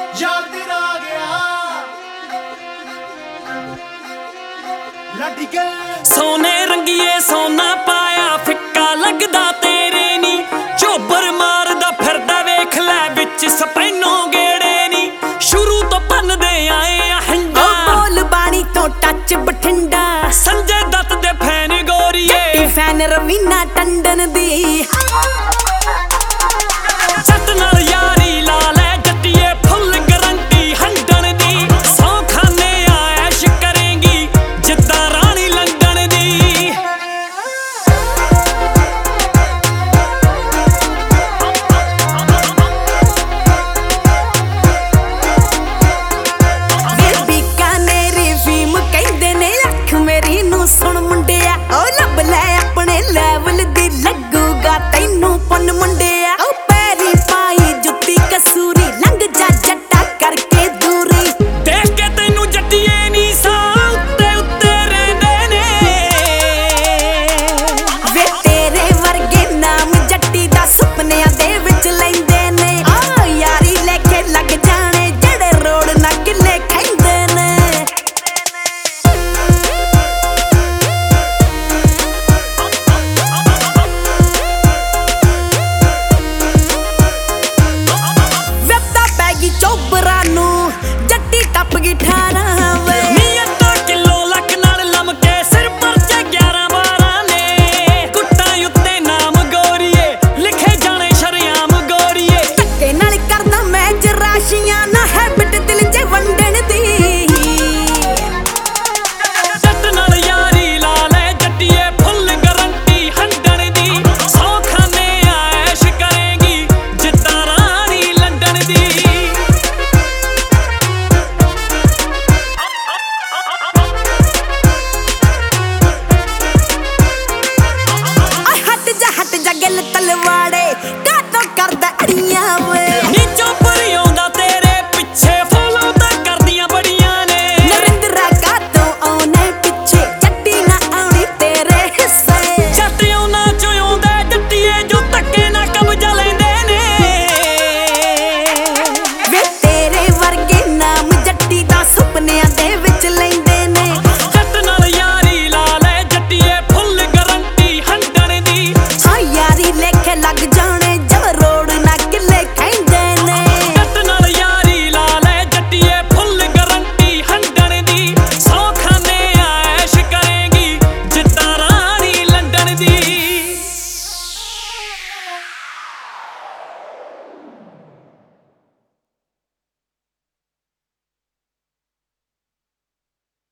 ਯਾਰ ਤੇਰਾ ਆ ਗਿਆ ਲੱਡ ਕੇ ਸੋਨੇ ਰੰਗੀਏ ਸੋਨਾ ਪਾਇਆ ਫਿੱਕਾ ਲੱਗਦਾ ਤੇਰੇ ਨੀ ਝੋਬਰ ਮਾਰਦਾ ਫਿਰਦਾ ਵੇਖ ਲੈ ਵਿੱਚ ਸਪੈਨੋ ਗੇੜੇ ਨੀ ਸ਼ੁਰੂ ਤੋਂ ਭੰਨਦੇ ਆਏ ਆ ਹੰਡਾ ਬੋਲ ਬਾਣੀ ਤੋਂ ਟੱਚ ਬਠਿੰਡਾ ਸੰਜੇ ਦੱਤ ਦੇ ਫੈਨ ਗੋਰੀਏ ਫੈਨ ਰਵੀਨਾ ਟੰਡਨ ਦੀ